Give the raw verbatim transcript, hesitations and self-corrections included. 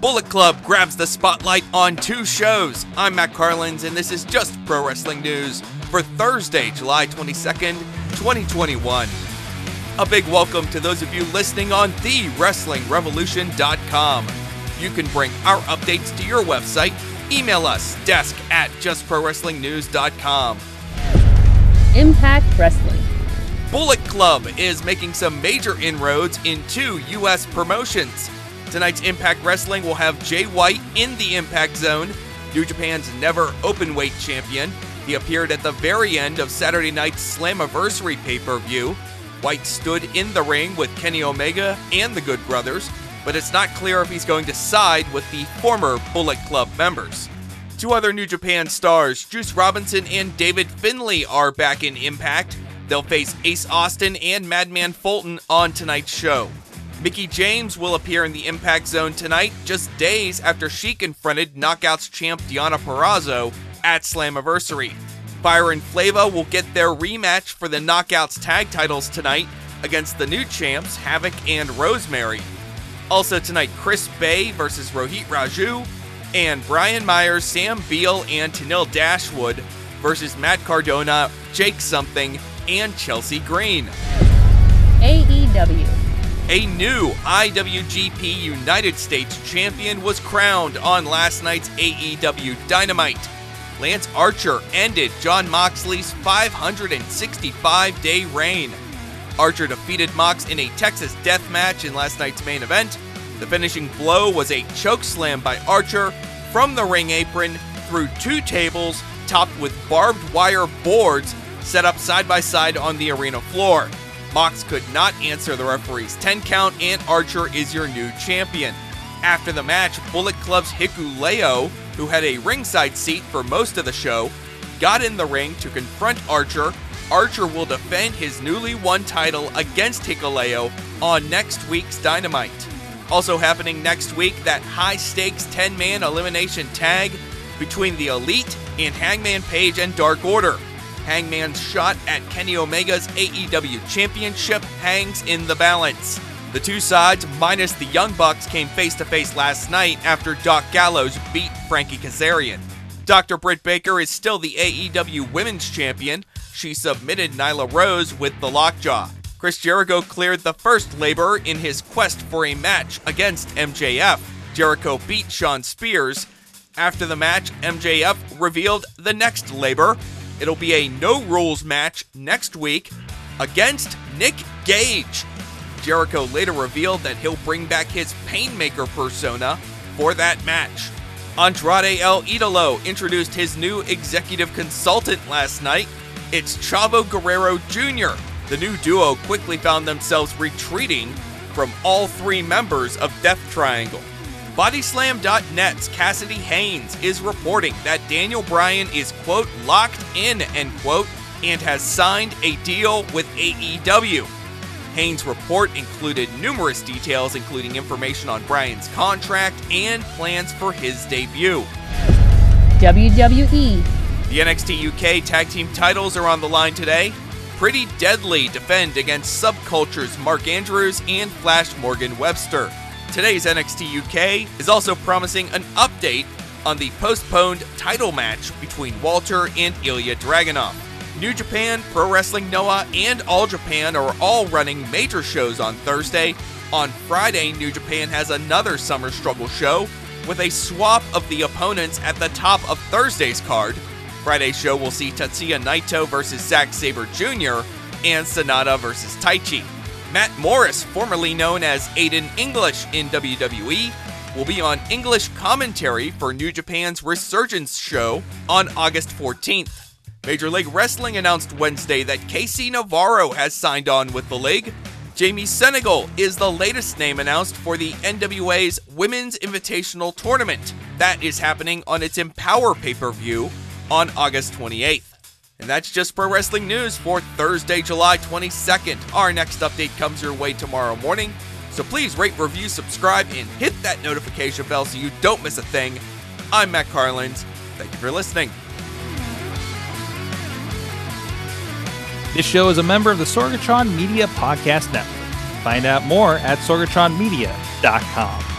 Bullet Club grabs the spotlight on two shows. I'm Matt Carlins, and this is Just Pro Wrestling News for Thursday, July twenty-second, twenty twenty-one. A big welcome to those of you listening on the wrestling revolution dot com. You can bring our updates to your website. Email us, desk at just pro wrestling news dot com. Impact Wrestling. Bullet Club is making some major inroads into U S promotions. Tonight's Impact Wrestling will have Jay White in the Impact Zone, New Japan's never openweight champion. He appeared at the very end of Saturday night's Slammiversary pay-per-view. White stood in the ring with Kenny Omega and the Good Brothers, but it's not clear if he's going to side with the former Bullet Club members. Two other New Japan stars, Juice Robinson and David Finlay, are back in Impact. They'll face Ace Austin and Madman Fulton on tonight's show. Mickie James will appear in the Impact Zone tonight, just days after she confronted Knockouts champ Deonna Purrazzo at Slammiversary. Fire and Flava will get their rematch for the Knockouts tag titles tonight against the new champs Havoc and Rosemary. Also tonight, Chris Bay versus Rohit Raju, and Brian Myers, Sam Beal, and Tenille Dashwood versus Matt Cardona, Jake Something, and Chelsea Green. A E W. A new I W G P United States champion was crowned on last night's A E W Dynamite. Lance Archer ended Jon Moxley's five hundred sixty-five day reign. Archer defeated Mox in a Texas death match in last night's main event. The finishing blow was a chokeslam by Archer from the ring apron through two tables topped with barbed wire boards set up side by side on the arena floor. Mox could not answer the referee's ten count, and Archer is your new champion. After the match, Bullet Club's Hikuleo, who had a ringside seat for most of the show, got in the ring to confront Archer. Archer will defend his newly won title against Hikuleo on next week's Dynamite. Also happening next week, that high-stakes ten-man elimination tag between the Elite and Hangman Page and Dark Order. Hangman's shot at Kenny Omega's A E W Championship hangs in the balance. The two sides, minus the Young Bucks, came face-to-face last night after Doc Gallows beat Frankie Kazarian. Doctor Britt Baker is still the A E W Women's Champion. She submitted Nyla Rose with the lockjaw. Chris Jericho cleared the first labor in his quest for a match against M J F. Jericho beat Shawn Spears. After the match, M J F revealed the next labor. It'll be a no-rules match next week against Nick Gage. Jericho later revealed that he'll bring back his Painmaker persona for that match. Andrade El Idolo introduced his new executive consultant last night. It's Chavo Guerrero Junior The new duo quickly found themselves retreating from all three members of Death Triangle. Bodyslam dot net's Cassidy Haynes is reporting that Daniel Bryan is, quote, locked in, end quote, and has signed a deal with A E W. Haynes' report included numerous details, including information on Bryan's contract and plans for his debut. W W E. The N X T U K tag team titles are on the line today. Pretty Deadly defend against Subculture's Mark Andrews and Flash Morgan Webster. Today's N X T U K is also promising an update on the postponed title match between Walter and Ilya Dragunov. New Japan, Pro Wrestling Noah, and All Japan are all running major shows on Thursday. On Friday, New Japan has another Summer Struggle show with a swap of the opponents at the top of Thursday's card. Friday's show will see Tatsuya Naito versus Zack Sabre Junior and Sanada versus Taichi. Matt Morris, formerly known as Aiden English in W W E, will be on English commentary for New Japan's Resurgence show on August fourteenth. Major League Wrestling announced Wednesday that K C Navarro has signed on with the league. Jamie Senegal is the latest name announced for the N W A's Women's Invitational Tournament. That is happening on its Empower pay-per-view on August twenty-eighth. And that's Just Pro Wrestling News for Thursday, July twenty-second. Our next update comes your way tomorrow morning, so please rate, review, subscribe, and hit that notification bell so you don't miss a thing. I'm Matt Carlins. Thank you for listening. This show is a member of the Sorgatron Media Podcast Network. Find out more at sorgatron media dot com.